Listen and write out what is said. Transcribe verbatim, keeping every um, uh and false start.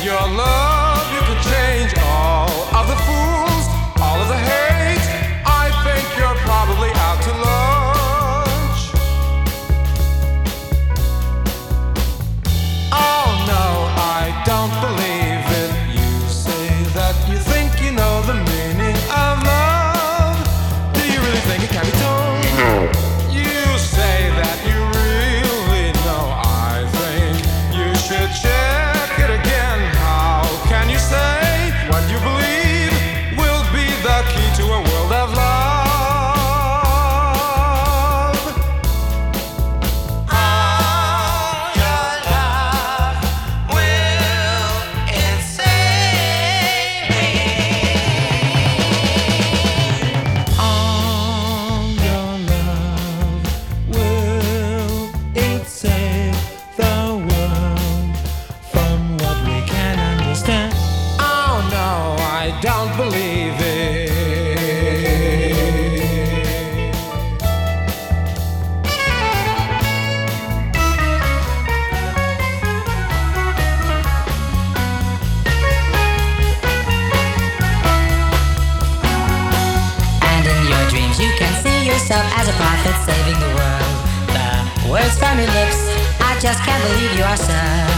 your love, you can change all of the fools, all of the hate. I think you're probably out to lunch. Oh no, I don't believe it. You say that you think you know the meaning of love. Do you really think it can be told? You say that you really know. I think you should check it again. How can you say what you believe will be the key to a world of love? All your love, will it save me? All your love, will it save the world from what we can understand? Oh no, I don't believe it. And in your dreams you can see yourself as a prophet saving the world. The words from your lips, I just can't believe you are so.